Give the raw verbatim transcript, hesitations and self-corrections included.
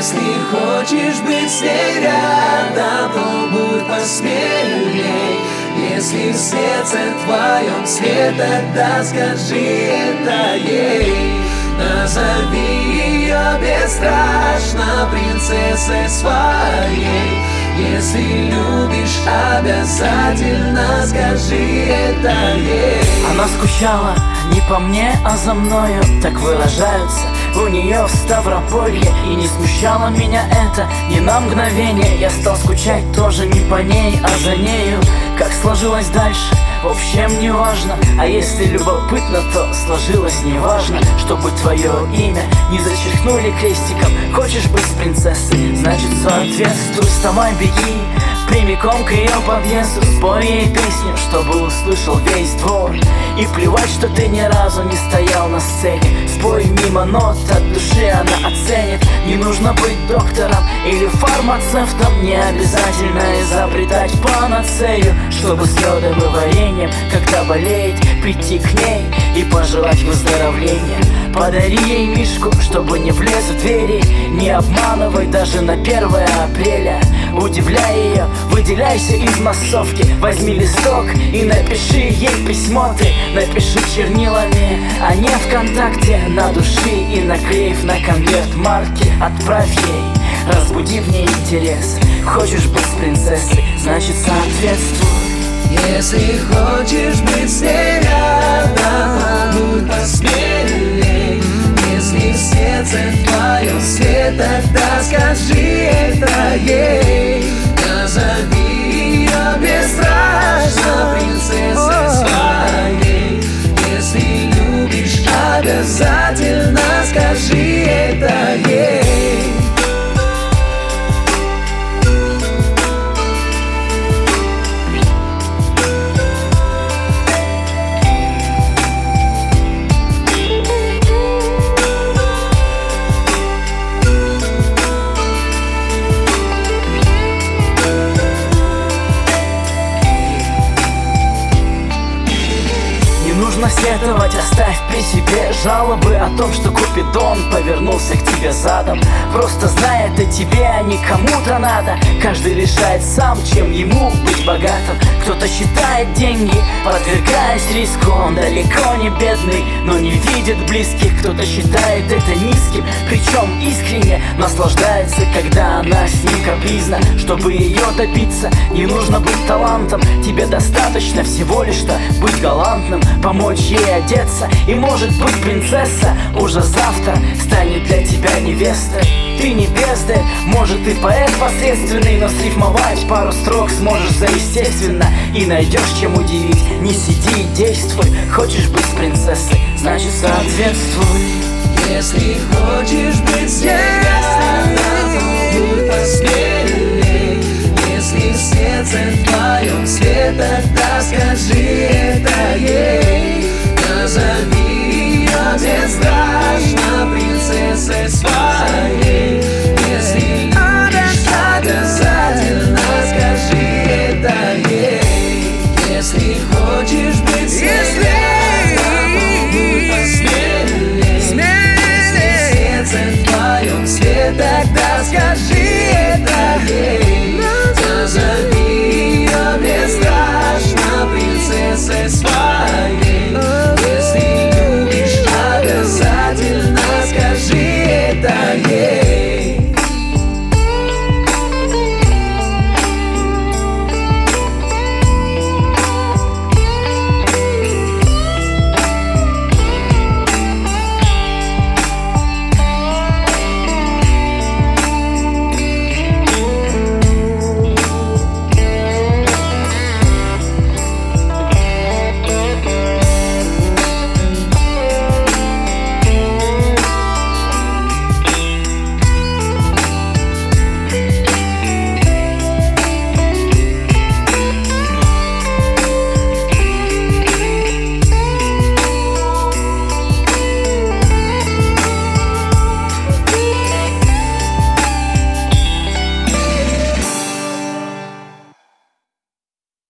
Если хочешь быть с ней рядом, то будь посмелей. Если в сердце твоем свет, тогда скажи это ей. Назови ее бесстрашно принцессой своей. Если любишь, обязательно скажи это ей. Она скучала не по мне, а за мною, так выражаются у нее в Ставрополье. И не смущало меня это ни на мгновение. Я стал скучать тоже не по ней, а за нею. Как сложилось дальше, в общем не важно. А если любопытно, то сложилось неважно. Чтобы твое имя не зачеркнули крестиком. Хочешь быть с принцессой, значит соответствуй. Вставай, беги прямиком к ее подъезду. Спой ей песню, чтобы услышал весь двор. И плевать, что ты ни разу не стоял на сцене. Спой мимо нот, от души она оценит. Не нужно быть доктором или фармацевтом. Не обязательно изобретать панацею, чтобы с йодом и вареньем, когда болеет, прийти к ней и пожелать выздоровления. Подари ей мишку, чтобы не влез в двери. Не обманывай даже на первое апреля. Удивляй ее, выделяйся из массовки. Возьми листок и напиши ей письмо. Ты напиши чернилами, а не ВКонтакте. На души и наклеив на конверт марки. Отправь ей, разбуди в ней интерес. Хочешь быть с принцессой, значит соответствуй. Если хочешь быть с ней рядом, будь посмелей. Если в сердце твоем свет, тогда скажи это ей. Назови ее бесстрашно принцессой своей. Если любишь, обязательно скажи это ей. Нужно сетовать, оставь при себе жалобы о том, что Купидон повернулся к тебе задом. Просто знай, это тебе, а не кому-то надо. Каждый решает сам, чем ему быть богатым. Кто-то считает деньги, подвергаясь риску. Он далеко не бедный, но не видит близких. Кто-то считает это низким, причем искренне наслаждается, когда она с ним капризна. Чтобы ее добиться, не нужно быть талантом. Тебе достаточно всего лишь что быть галантным, помочь ей одеться, и может быть принцесса уже завтра станет для тебя невестой. Ты не бездарь, может и поэт посредственный, но срифмовать пару строк сможешь за естественно. И найдешь чем удивить, не сиди и действуй. Хочешь быть с принцессой, значит соответствуй. Если хочешь быть с ней